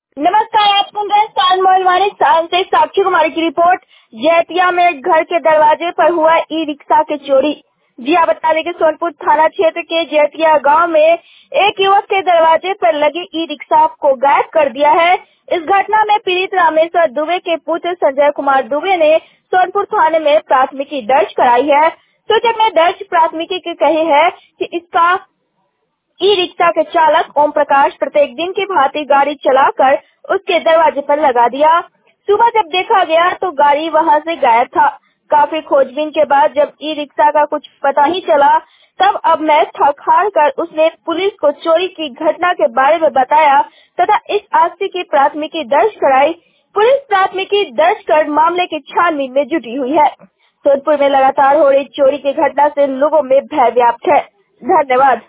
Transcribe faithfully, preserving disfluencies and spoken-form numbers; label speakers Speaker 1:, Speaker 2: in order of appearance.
Speaker 1: नमस्कार, आप सुन रहे हैं स्टार मोबाइल साल से साक्षी कुमारी की रिपोर्ट। जैतिया में घर के दरवाजे पर हुआ ई रिक्शा की चोरी। जी आप बता दें कि सोनपुर थाना क्षेत्र के जैतिया गांव में एक युवक के दरवाजे पर लगी ई रिक्शा को गायब कर दिया है। इस घटना में पीड़ित रामेश्वर दुबे के पुत्र संजय कुमार दुबे ने सोनपुर थाने में प्राथमिकी दर्ज कराई है। सूचक ने दर्ज प्राथमिकी की कही है कि इसका ई रिक्शा के चालक ओम प्रकाश प्रत्येक दिन की भांति गाड़ी चलाकर उसके दरवाजे पर लगा दिया। सुबह जब देखा गया तो गाड़ी वहां से गायब था। काफी खोजबीन के बाद जब ई रिक्शा का कुछ पता ही चला, तब अब मैं थक हार कर उसने पुलिस को चोरी की घटना के बारे में बताया तथा इस आदमी की प्राथमिकी दर्ज कराई। पुलिस प्राथमिकी दर्ज कर मामले की छानबीन में जुटी हुई है। सोनपुर में लगातार हो रही चोरी की घटना से लोगों में भय व्याप्त है। धन्यवाद।